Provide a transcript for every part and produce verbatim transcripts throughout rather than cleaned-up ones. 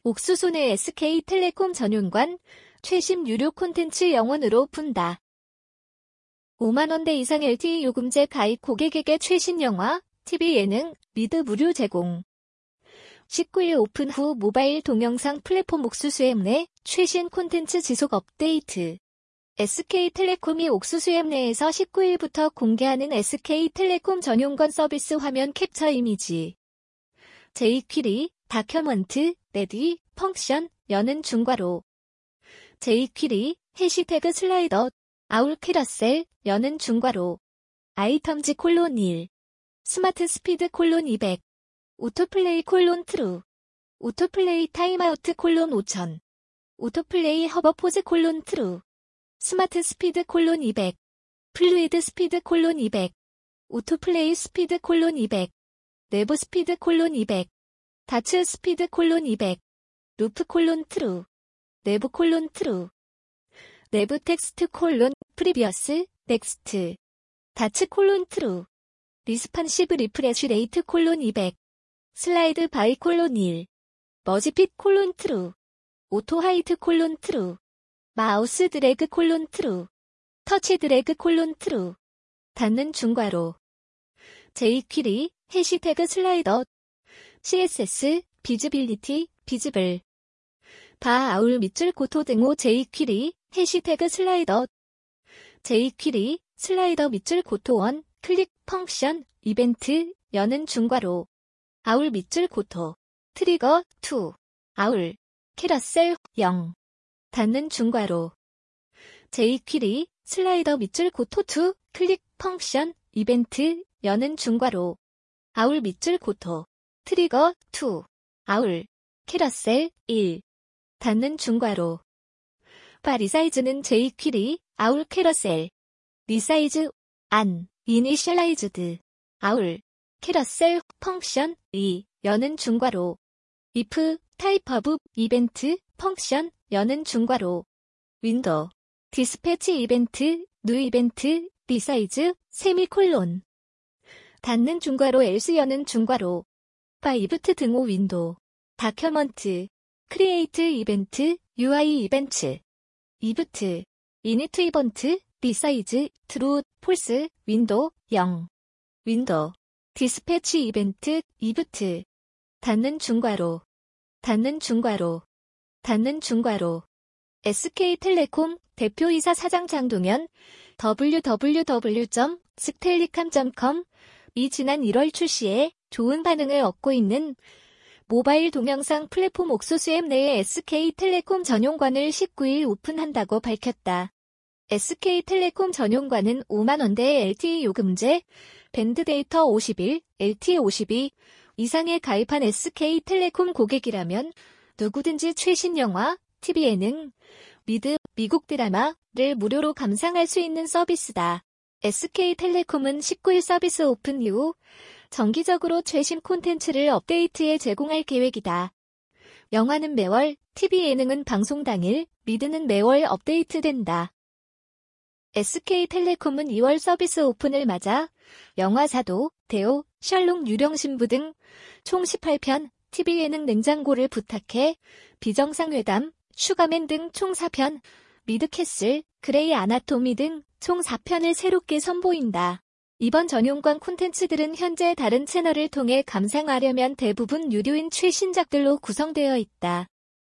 옥수수 내 에스케이텔레콤 전용관, 최신 유료 콘텐츠 영원으로 푼다. 오만 원대 이상 엘티이 요금제 가입 고객에게 최신 영화, 티비 예능, 미드 무료 제공. 십구 일 오픈 후 모바일 동영상 플랫폼 옥수수 앱 내 최신 콘텐츠 지속 업데이트. 에스케이텔레콤이 옥수수 앱 내에서 십구 일부터 공개하는 에스케이텔레콤 전용관 서비스 화면 캡처 이미지. 제이퀴리, 다큐먼트, 레디, 펑션, 여는 중괄호. 제이퀴리, 해시태그 슬라이더, 아울 캐러셀, 여는 중괄호. 아이템즈 콜론 일. 스마트 스피드 콜론 이백. 오토플레이 콜론 트루. 오토플레이 타임아우트 콜론 오천. 오토플레이 허버포즈 콜론 트루. 스마트 스피드 콜론 이백. 플루이드 스피드 콜론 이백. 오토플레이 스피드 콜론 이백. 내부 스피드 콜론 이백. 다츠 스피드 콜론 이백. 루프 콜론 트루. 내부 콜론 트루. 내부 텍스트 콜론 프리비어스 넥스트. 다츠 콜론 트루. 리스판시브 리프레쉬 레이트 콜론 이백. 슬라이드 바이 콜론 일. 머지핏 콜론 트루. 오토 하이트 콜론 트루. 마우스 드래그 콜론 트루. 터치 드래그 콜론 트루. 닫는 중괄호. 제이퀴리, 해시태그 슬라이더. 씨에스에스, 비즈빌리티, 비즈블. 바 아울 밑줄 고토 등호 제이퀴리, 해시태그 슬라이더. 제이퀴리, 슬라이더 밑줄 고토 원, 클릭, 펑션, 이벤트, 여는 중괄호. 아울 밑줄 고토. 트리거, 이. 아울. 캐러셀, 영. 닫는 중괄호. 제이퀴리, 슬라이더 밑줄 고토 이, 클릭, 펑션, 이벤트, 여는 중괄호. 아울 밑줄 고토. 트리거, 이. 아울. 캐러셀, 일. 닫는 중괄호. 바 리사이즈는 제이퀴리, 아울 캐러셀. 리사이즈, 안, 이니셜라이즈드. 아울. 캐러셀, 펑션, 이, 여는 중괄호. if, 타입 오브, 이벤트, 펑션, 여는 중괄호. 윈도우. 디스패치 이벤트, 뉴 이벤트, 리사이즈, 세미콜론. 닫는 중괄호 else 여는 중괄호. 바 이브트 등호 윈도우. 다큐먼트. 크리에이트 이벤트, 유아이 이벤트. 이브트. 이니트 이벤트, 리사이즈, 트루, 폴스, 윈도우, 영. 윈도우. 디스패치 이벤트, 이브트. 닫는 중괄호. 닫는 중괄호. 닫는 중괄호. 에스케이텔레콤 대표이사 사장 장동현. 더블유 더블유 더블유 점 스텔리캄 점 컴. 이 지난 일월 출시에 좋은 반응을 얻고 있는 모바일 동영상 플랫폼 옥수수 앱 내에 에스케이텔레콤 전용관을 십구 일 오픈한다고 밝혔다. 에스케이텔레콤 전용관은 오만 원대의 엘티이 요금제, 밴드 데이터 오십일, 엘티이 오십이 이상에 가입한 에스케이텔레콤 고객이라면 누구든지 최신 영화, 티비 예능, 미드, 미국 드라마를 무료로 감상할 수 있는 서비스다. 에스케이텔레콤은 십구 일 서비스 오픈 이후 정기적으로 최신 콘텐츠를 업데이트해 제공할 계획이다. 영화는 매월, 티비 예능은 방송 당일, 미드는 매월 업데이트된다. 에스케이텔레콤은 이월 서비스 오픈을 맞아 영화사도, 대오, 셜록 유령신부 등 총 십팔 편, 티비 예능 냉장고를 부탁해, 비정상회담, 슈가맨 등 총 사 편, 미드캐슬, 그레이 아나토미 등 총 사 편을 새롭게 선보인다. 이번 전용관 콘텐츠들은 현재 다른 채널을 통해 감상하려면 대부분 유료인 최신작들로 구성되어 있다.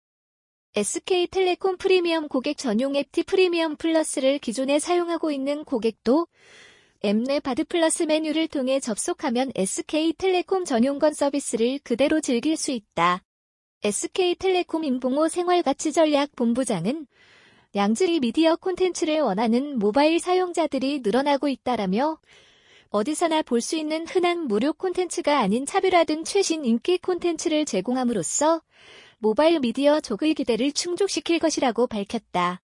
에스케이텔레콤 프리미엄 고객 전용 앱 T 프리미엄 플러스를 기존에 사용하고 있는 고객도 앱 내 바드 플러스 메뉴를 통해 접속하면 에스케이텔레콤 전용관 서비스를 그대로 즐길 수 있다. 에스케이텔레콤 임봉호 생활가치전략본부장은 양질의 미디어 콘텐츠를 원하는 모바일 사용자들이 늘어나고 있다라며 어디서나 볼 수 있는 흔한 무료 콘텐츠가 아닌 차별화된 최신 인기 콘텐츠를 제공함으로써 모바일 미디어 족의 기대를 충족시킬 것이라고 밝혔다.